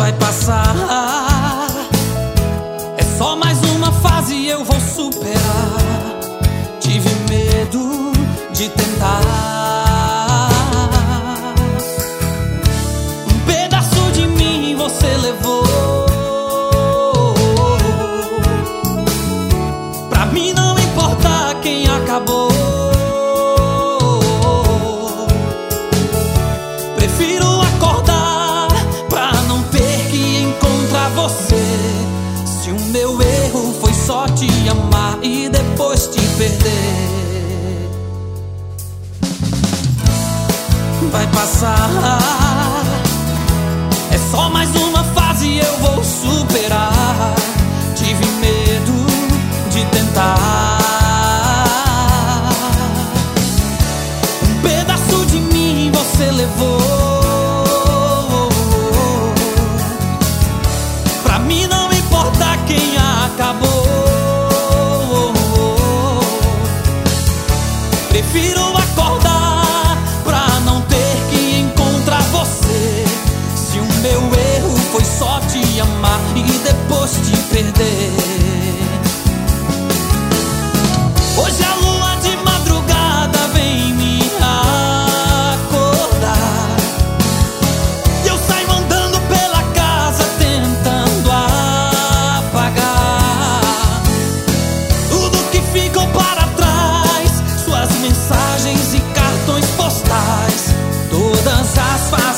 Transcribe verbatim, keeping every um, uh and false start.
vai passar. É só mais uma fase e eu vou superar. Tive medo de tentar. Um pedaço de mim você levou. Pra mim não importa quem acabou. Prefiro acordar pra não ter que encontrar você. Se o meu erro foi só te amar e depois te perder. Vai passar. É só mais uma fase e eu vou superar. Tive medo de tentar. Um pedaço de mim você levou. Pra mim não importa quem acabou. Prefiro acordar pra não ter que encontrar você. Se o meu erro foi só te amar e depois te perder. Hoje a lua de madrugada vem me acordar. E eu saio andando pela casa tentando apagar tudo que ficou para trás. Suas mensagens e cartões postais, todas as